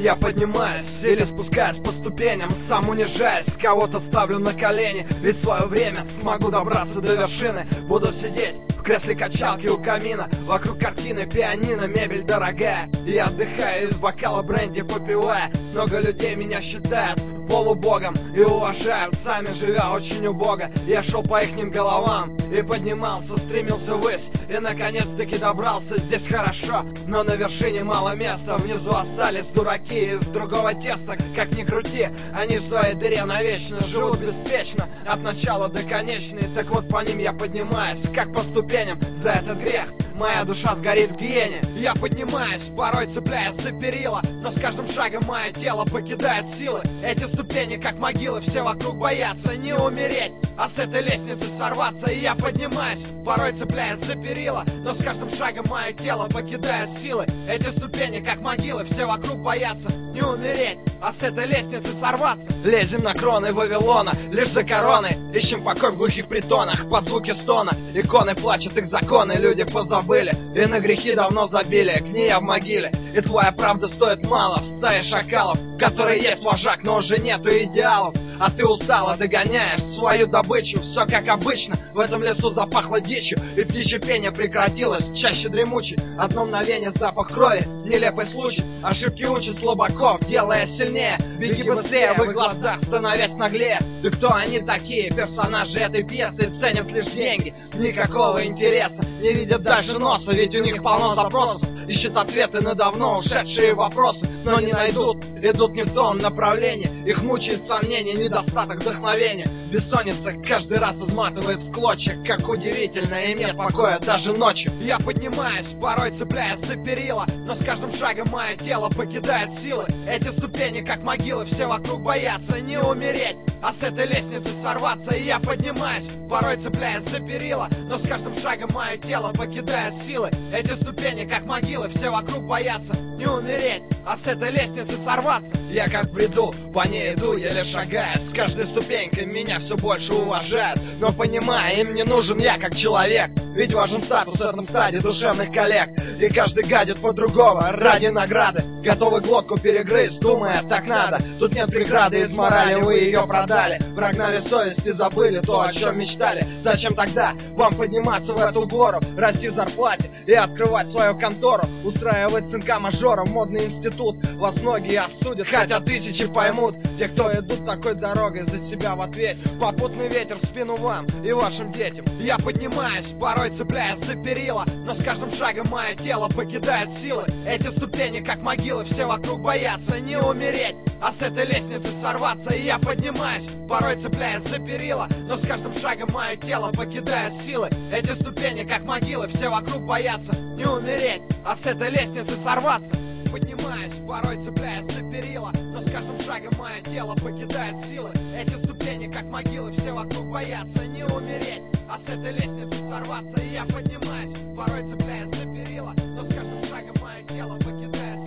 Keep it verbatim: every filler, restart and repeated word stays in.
Я поднимаюсь или спускаюсь по ступеням, сам унижаясь, кого-то ставлю на колени. Ведь в свое время смогу добраться до вершины. Буду сидеть в кресле качалки у камина, вокруг картины, пианино, мебель дорогая. Я отдыхаю из бокала бренди попивая. Много людей меня считают полубогом и уважают, сами живя очень убого. Я шел по ихним головам и поднимался, стремился ввысь, и наконец-таки добрался. Здесь хорошо, но на вершине мало места. Внизу остались дураки из другого теста. Как ни крути, они в своей дыре навечно живут беспечно, от начала до конечной. Так вот по ним я поднимаюсь, как по ступеням. За этот грех моя душа сгорит в гиене. Я поднимаюсь, порой цепляясь за перила, но с каждым шагом мое тело покидает силы. Эти ступени как могилы, все вокруг боятся не умереть, а с этой лестницы сорваться. И я поднимаюсь, порой цепляясь за перила, но с каждым шагом мое тело покидает силы. Эти ступени как могилы, все вокруг боятся не умереть, а с этой лестницы сорваться. Лезем на кроны Вавилона, лишь за короной ищем покой в глухих притонах, под звуки стона. Иконы плачут, их законы люди позабыли, и на грехи давно забили, гния в могиле. И твоя правда стоит мало в стае шакалов, которые есть вожак, но уже нету идеалов. А ты устало догоняешь свою добычу. Все как обычно, в этом лесу запахло дичью, и птичье пение прекратилось, чаще дремучий. Одно мгновение запах крови, нелепый случай. Ошибки учат слабаков, делая сильнее. Беги быстрее, в их глазах становясь наглее. Да кто они такие, персонажи этой пьесы? Ценят лишь деньги, никакого интереса, не видят даже носа, ведь у них полно запросов. Ищут ответы на давно ушедшие вопросы, но не найдут, идут не в том направлении. Их мучает сомнение, недостаток вдохновения. Бессонница каждый раз изматывает в клочья. Как удивительно, и нет покоя даже ночью. Я поднимаюсь, порой цепляясь за перила, но с каждым шагом мое тело покидает силы. Эти ступени как могилы, все вокруг боятся не умереть, а с этой лестницы сорваться. И я поднимаюсь, порой цепляясь за перила, но с каждым шагом мое тело покидает силы. Эти ступени как могилы, все вокруг боятся не умереть, а с этой лестницы сорваться. Я как в бреду, по ней иду, еле шагая. С каждой ступенькой меня все больше уважают, но понимая, им не нужен я как человек, ведь важен статус в этом стаде душевных коллег. И каждый гадит по другого ради награды, готовы глотку перегрызть, думая, так надо. Тут нет преграды из морали, вы ее продали, прогнали совесть и забыли то, о чем мечтали. Зачем тогда вам подниматься в эту гору, расти в зарплате и открывать свою контору, устраивать сынка мажора в модный институт? Вас многие осудят, хотя тысячи поймут. Те, кто идут такой дорогой, за себя в ответе. Попутный ветер в спину вам и вашим детям. Я поднимаюсь, порой цепляясь за перила, но с каждым шагом мое тело покидает силы. Эти ступени как могилы, все вокруг боятся не умереть, а с этой лестницы сорваться. И я поднимаюсь, порой цепляясь за перила, но с каждым шагом мое тело покидает силы. Эти ступени как могилы, все вокруг боятся не умереть, а с этой лестницы сорваться. Поднимаюсь, порой цепляясь за перила, но с каждым шагом мое тело покидает силы. Эти ступени как могилы, все вокруг боятся не умереть, а с этой лестницы сорваться. И я поднимаюсь, порой цепляясь за перила, но с каждым шагом мое тело покидает